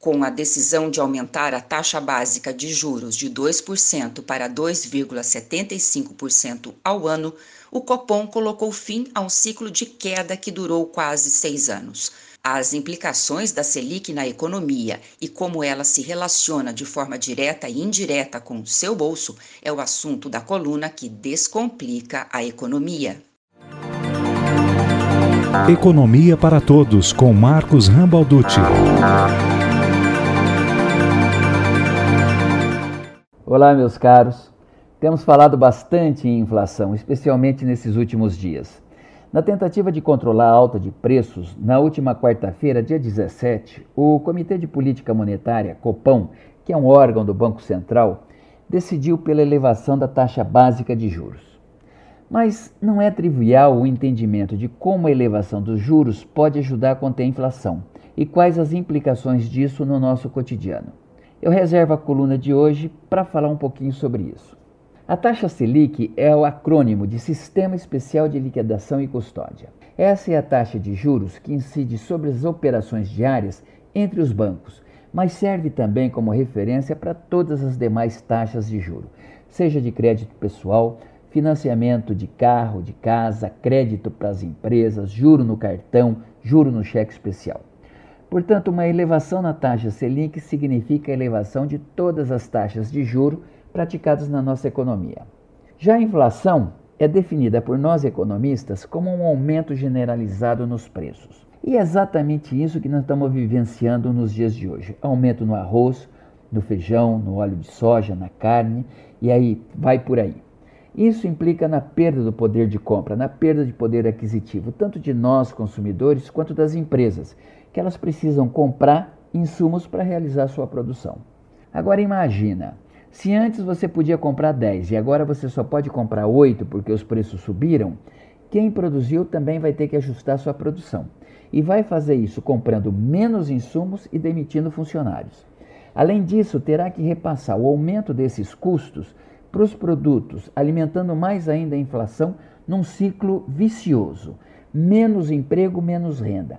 Com a decisão de aumentar a taxa básica de juros de 2% para 2,75% ao ano, o Copom colocou fim a um ciclo de queda que durou quase 6 anos. As implicações da Selic na economia e como ela se relaciona de forma direta e indireta com o seu bolso é o assunto da coluna que descomplica a economia. Economia para Todos, com Marcos Rambalducci. Olá, meus caros. Temos falado bastante em inflação, especialmente nesses últimos dias. Na tentativa de controlar a alta de preços, na última quarta-feira, dia 17, o Comitê de Política Monetária, Copom, que é um órgão do Banco Central, decidiu pela elevação da taxa básica de juros. Mas não é trivial o entendimento de como a elevação dos juros pode ajudar a conter a inflação e quais as implicações disso no nosso cotidiano. Eu reservo a coluna de hoje para falar um pouquinho sobre isso. A taxa Selic é o acrônimo de Sistema Especial de Liquidação e Custódia. Essa é a taxa de juros que incide sobre as operações diárias entre os bancos, mas serve também como referência para todas as demais taxas de juros, seja de crédito pessoal, financiamento de carro, de casa, crédito para as empresas, juro no cartão, juro no cheque especial. Portanto, uma elevação na taxa Selic significa a elevação de todas as taxas de juros praticadas na nossa economia. Já a inflação é definida por nós economistas como um aumento generalizado nos preços. E é exatamente isso que nós estamos vivenciando nos dias de hoje. Aumento no arroz, no feijão, no óleo de soja, na carne, e aí vai por aí. Isso implica na perda do poder de compra, na perda de poder aquisitivo, tanto de nós consumidores quanto das empresas, que elas precisam comprar insumos para realizar sua produção. Agora imagina, se antes você podia comprar 10 e agora você só pode comprar 8 porque os preços subiram, quem produziu também vai ter que ajustar sua produção. E vai fazer isso comprando menos insumos e demitindo funcionários. Além disso, terá que repassar o aumento desses custos para os produtos, alimentando mais ainda a inflação num ciclo vicioso. Menos emprego, menos renda,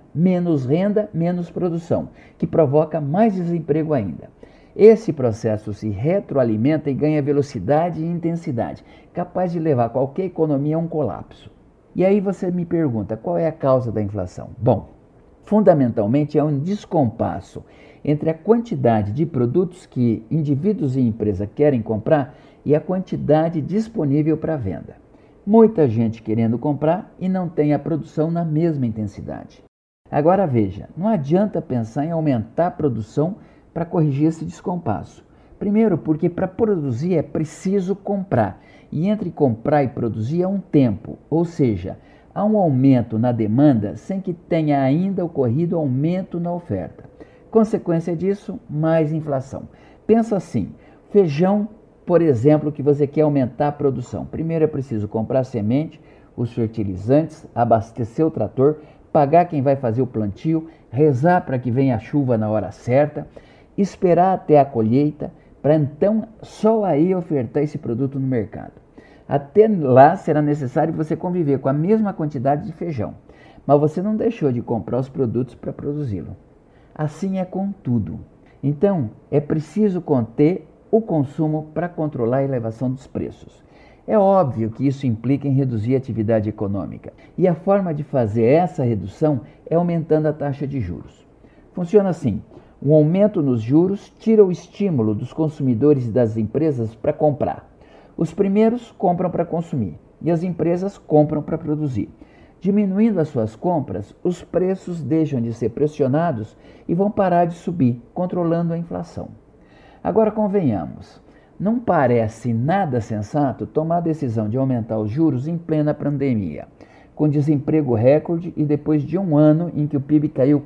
menos produção, que provoca mais desemprego ainda. Esse processo se retroalimenta e ganha velocidade e intensidade, capaz de levar qualquer economia a um colapso. E aí você me pergunta, qual é a causa da inflação? Bom, fundamentalmente é um descompasso entre a quantidade de produtos que indivíduos e empresas querem comprar e a quantidade disponível para venda. Muita gente querendo comprar e não tem a produção na mesma intensidade. Agora veja, não adianta pensar em aumentar a produção para corrigir esse descompasso. Primeiro, porque para produzir é preciso comprar, e entre comprar e produzir há um tempo, ou seja, há um aumento na demanda sem que tenha ainda ocorrido aumento na oferta. Consequência disso, mais inflação. Pensa assim, feijão, por exemplo, que você quer aumentar a produção. Primeiro é preciso comprar semente, os fertilizantes, abastecer o trator, pagar quem vai fazer o plantio, rezar para que venha a chuva na hora certa, esperar até a colheita, para então só aí ofertar esse produto no mercado. Até lá será necessário você conviver com a mesma quantidade de feijão, mas você não deixou de comprar os produtos para produzi-lo. Assim é com tudo. Então, é preciso conter o consumo para controlar a elevação dos preços. É óbvio que isso implica em reduzir a atividade econômica, e a forma de fazer essa redução é aumentando a taxa de juros. Funciona assim: um aumento nos juros tira o estímulo dos consumidores e das empresas para comprar. Os primeiros compram para consumir e as empresas compram para produzir. Diminuindo as suas compras, os preços deixam de ser pressionados e vão parar de subir, controlando a inflação. Agora convenhamos, não parece nada sensato tomar a decisão de aumentar os juros em plena pandemia, com desemprego recorde e depois de um ano em que o PIB caiu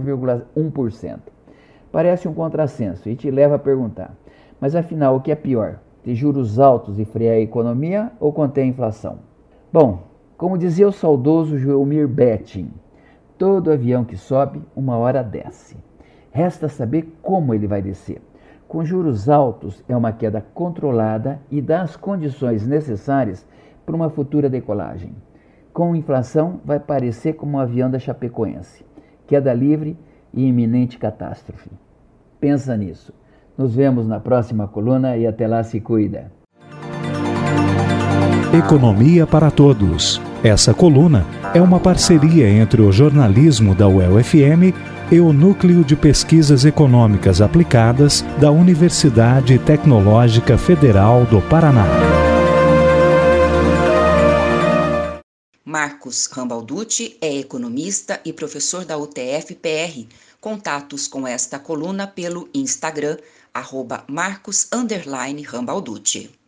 4,1%. Parece um contrassenso e te leva a perguntar, mas afinal o que é pior, ter juros altos e frear a economia ou conter a inflação? Bom, como dizia o saudoso Joelmir Betting, todo avião que sobe, uma hora desce. Resta saber como ele vai descer. Com juros altos é uma queda controlada e dá as condições necessárias para uma futura decolagem. Com inflação vai parecer como um avião da Chapecoense, queda livre e iminente catástrofe. Pensa nisso. Nos vemos na próxima coluna e até lá se cuida. Economia para Todos. Essa coluna é uma parceria entre o jornalismo da UEL-FM e o Núcleo de Pesquisas Econômicas Aplicadas da Universidade Tecnológica Federal do Paraná. Marcos Rambalducci é economista e professor da UTF-PR. Contatos com esta coluna pelo Instagram, @Marcos_Rambalducci.